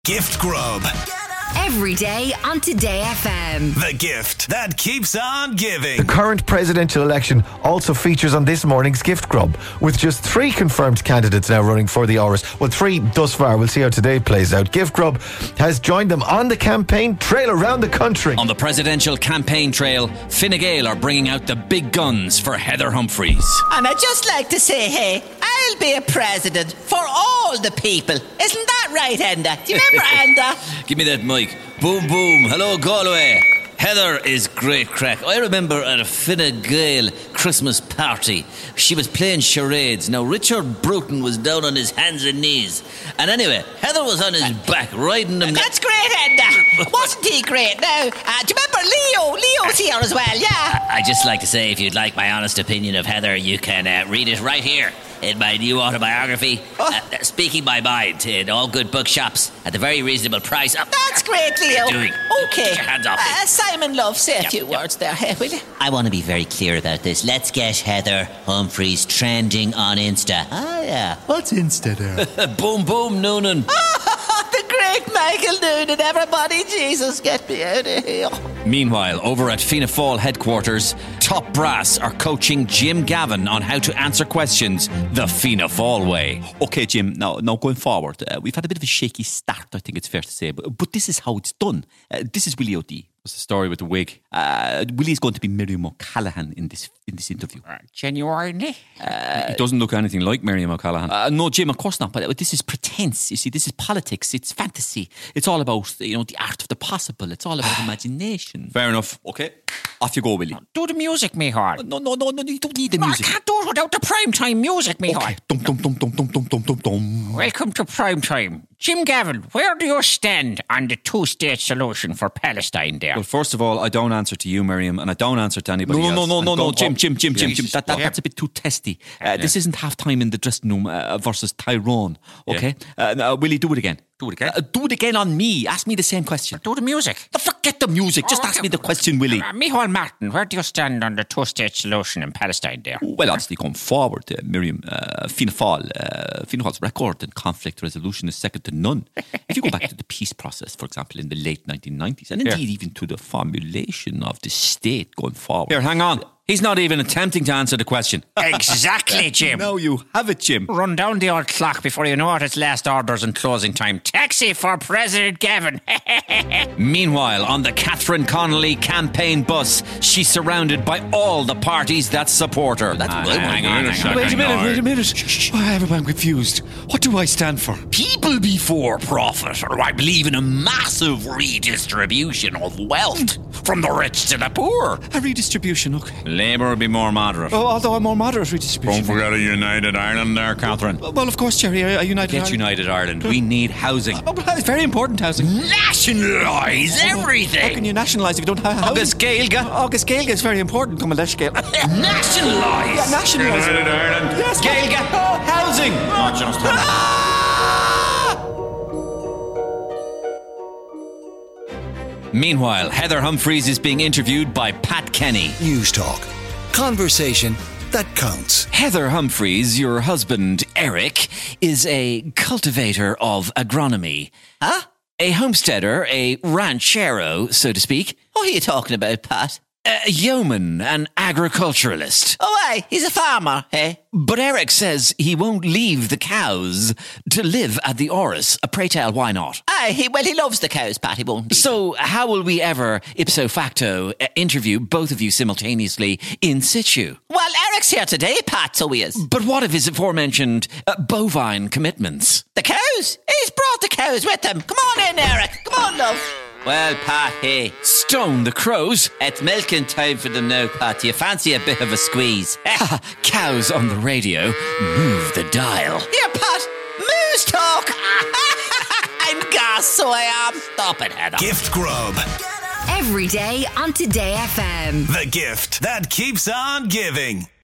Gift Grub. Every day on Today FM. The gift that keeps on giving. The current presidential election also features on this morning's Gift Grub, with just 3 confirmed candidates now running for the Áras. Well, 3 thus far. We'll see how today plays out. Gift Grub has joined them on the campaign trail around the country. On the presidential campaign trail, Fine Gael are bringing out the big guns for Heather Humphreys. And I'd just like to say, hey, I'll be a president for all the people. Isn't that right, Enda? Do you remember Enda? Give me that mic. Boom, boom. Hello, Galway. Heather is great crack. I remember at a Fine Gael Christmas party, she was playing charades. Now, Richard Bruton was down on his hands and knees. And anyway, Heather was on his back, riding him. That's great, Enda. Wasn't he great? Now, do you remember Leo? Leo's here as well, yeah? I'd just like to say, if you'd like my honest opinion of Heather, you can read it right here in my new autobiography, Speaking My Mind, in all good bookshops at a very reasonable price. That's great, Leo. Doing. Okay. Get your hands off me. Simon Love, say a few words there, hey, will you? I want to be very clear about this. Let's get Heather Humphreys trending on Insta. Ah, yeah. What's Insta there? Boom, boom, Noonan. The great Michael Noonan, everybody. Jesus, get me out of here. Meanwhile, over at Fianna Fáil headquarters, top brass are coaching Jim Gavin on how to answer questions the Fianna Fáil way. OK, Jim, now going forward, we've had a bit of a shaky start, I think it's fair to say, but this is how it's done. This is Willie O'D. What's the story with the wig? Willie's going to be Miriam O'Callaghan in this interview. Genuinely? He doesn't look anything like Miriam O'Callaghan. No, Jim, of course not. But this is pretense. You see, this is politics. It's fantasy. It's all about, the art of the possible. It's all about imagination. Fair enough. Okay, off you go, Willie. Do the music, Micheál. No, you don't need the music. I can't do it without the primetime music, Micheál. Okay. Dum, dum, dum, dum, dum, dum, dum, dum, dum. Welcome to primetime. Jim Gavin, where do you stand on the 2-state solution for Palestine there? Well, first of all, I don't answer to you, Miriam, and I don't answer to anybody else. No, Jim. That's a bit too testy. This isn't half time in the dressing room versus Tyrone. Okay, Willie, do it again. Do it again on me. Ask me the same question. Do the music. Forget the music. Just ask me the question, Willie. Micheál Martin, where do you stand on the 2-state solution in Palestine there? Well, obviously going forward, Miriam, Fianna Fáil's record in conflict resolution is second to none. If you go back to the peace process, for example, in the late 1990s, and indeed even to the formulation of the state going forward. Here, hang on. He's not even attempting to answer the question. Exactly, Jim. Now you have it, Jim. Run down the old clock before you know what it's last orders and closing time. Taxi for President Gavin. Meanwhile, on the Catherine Connolly campaign bus, she's surrounded by all the parties that support her. That's what I want. Wait a minute. Shh. I'm confused. What do I stand for? People before profit. I believe in a massive redistribution of wealth from the rich to the poor. A redistribution, okay. Labour will be more moderate. Oh, although a more moderate redistribution. Don't forget a United Ireland there, Catherine. Well, of course, Jerry, a United Get Ireland. United Ireland. We need housing. Oh, but it's very important, housing. Nationalise everything. How can you nationalise if you don't have housing? August Gaelga. August Gaelga is very important. Come on, let's scale. Nationalise. Yeah, nationalise. United Ireland. Yes, Gaelga. housing. Not just Meanwhile, Heather Humphreys is being interviewed by Pat Kenny. News Talk. Conversation that counts. Heather Humphreys, your husband, Eric, is a cultivator of agronomy. Huh? A homesteader, a ranchero, so to speak. What are you talking about, Pat? A yeoman, an agriculturalist. Oh, aye, he's a farmer, hey? But Eric says he won't leave the cows to live at the Áras. Pray tell, why not? Aye, he loves the cows, Pat, he won't. So how will we ever, ipso facto, interview both of you simultaneously in situ? Well, Eric's here today, Pat, so he is. But what of his aforementioned bovine commitments? The cows? He's brought the cows with him. Come on in, Eric. Come on, love. Well, Pat, hey. Stone the crows. It's milking time for them now, Pat. Do you fancy a bit of a squeeze? Cows on the radio. Move the dial. Here, Pat. Moose talk. I'm gas, so I am. Stop it, Heather. Gift Grub. Every day on Today FM. The gift that keeps on giving.